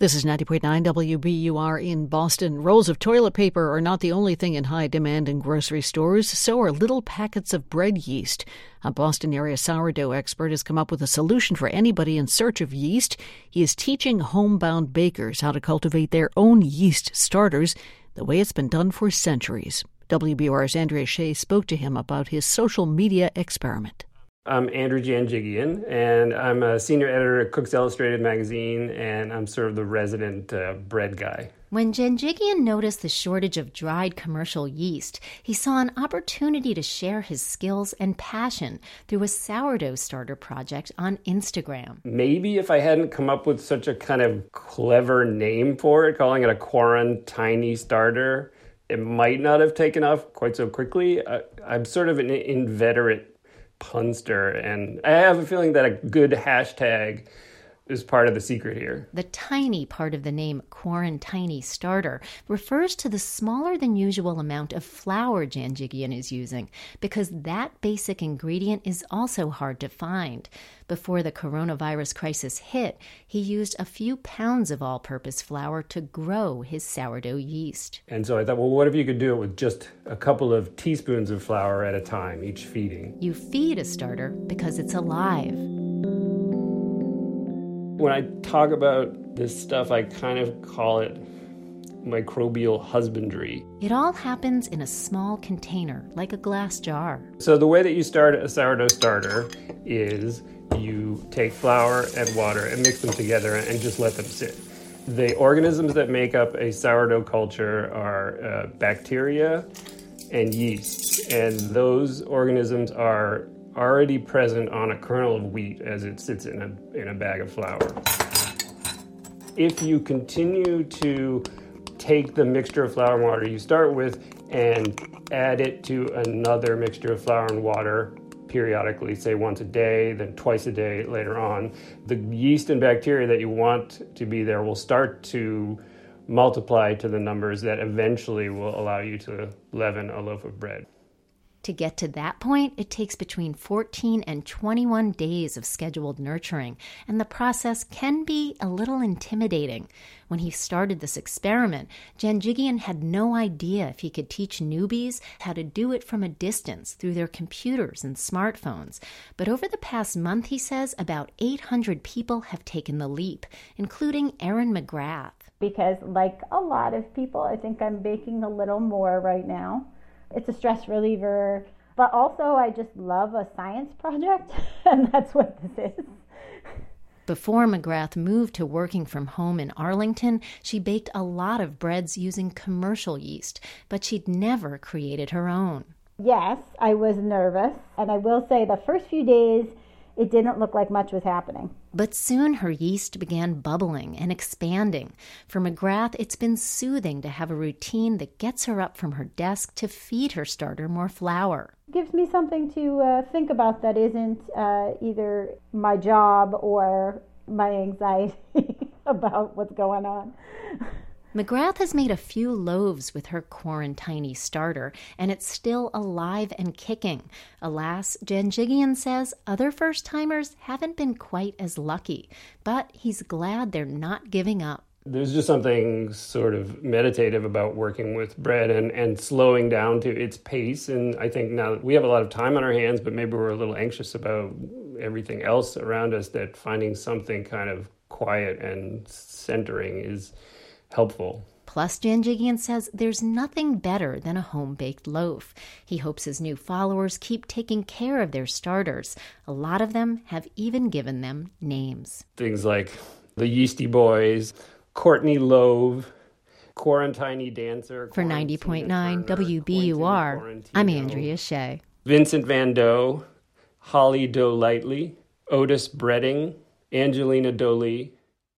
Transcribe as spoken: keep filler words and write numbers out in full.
This is ninety point nine W B U R in Boston. Rolls of toilet paper are not the only thing in high demand in grocery stores. So are little packets of bread yeast. A Boston area sourdough expert has come up with a solution for anybody in search of yeast. He is teaching homebound bakers how to cultivate their own yeast starters the way it's been done for centuries. W B U R's Andrea Shea spoke to him about his social media experiment. I'm Andrew Janjigian, and I'm a senior editor at Cooks Illustrated magazine, and I'm sort of the resident uh, bread guy. When Janjigian noticed the shortage of dried commercial yeast, he saw an opportunity to share his skills and passion through a sourdough starter project on Instagram. Maybe if I hadn't come up with such a kind of clever name for it, calling it a Quarantiny starter, it might not have taken off quite so quickly. I, I'm sort of an inveterate punster, and I have a feeling that a good hashtag is part of the secret here. The tiny part of the name Quarantiny starter refers to the smaller than usual amount of flour Janjigian is using, because that basic ingredient is also hard to find. Before the coronavirus crisis hit, he used a few pounds of all-purpose flour to grow his sourdough yeast. And so I thought, well, what if you could do it with just a couple of teaspoons of flour at a time, each feeding? You feed a starter because it's alive. When I talk about this stuff, I kind of call it microbial husbandry. It all happens in a small container, like a glass jar. So the way that you start a sourdough starter is you take flour and water and mix them together and just let them sit. The organisms that make up a sourdough culture are uh, bacteria and yeast, and those organisms are already present on a kernel of wheat as it sits in a in a bag of flour. If you continue to take the mixture of flour and water you start with and add it to another mixture of flour and water periodically, say once a day, then twice a day later on, the yeast and bacteria that you want to be there will start to multiply to the numbers that eventually will allow you to leaven a loaf of bread. To get to that point, it takes between fourteen and twenty-one days of scheduled nurturing, and the process can be a little intimidating. When he started this experiment, Janjigian had no idea if he could teach newbies how to do it from a distance through their computers and smartphones. But over the past month, he says, about eight hundred people have taken the leap, including Erin McGrath. Because like a lot of people, I think I'm baking a little more right now. It's a stress reliever, but also I just love a science project, and that's what this is. Before McGrath moved to working from home in Arlington, she baked a lot of breads using commercial yeast, but she'd never created her own. Yes, I was nervous, and I will say the first few days, it didn't look like much was happening. But soon her yeast began bubbling and expanding. For McGrath, it's been soothing to have a routine that gets her up from her desk to feed her starter more flour. It gives me something to uh, think about that isn't uh, either my job or my anxiety about what's going on. McGrath has made a few loaves with her Quarantiny starter, and it's still alive and kicking. Alas, Janjigian says other first-timers haven't been quite as lucky, but he's glad they're not giving up. There's just something sort of meditative about working with bread and, and slowing down to its pace. And I think now that we have a lot of time on our hands, but maybe we're a little anxious about everything else around us, that finding something kind of quiet and centering is helpful. Plus, Janjigian says there's nothing better than a home-baked loaf. He hopes his new followers keep taking care of their starters. A lot of them have even given them names. Things like the Yeasty Boys, Courtney Love, Quarantiny Dancer. For ninety point nine W B U R, I'm Andrea Shea. Vincent Van Doe, Holly Doe Lightly, Otis Bredding, Angelina Dolie,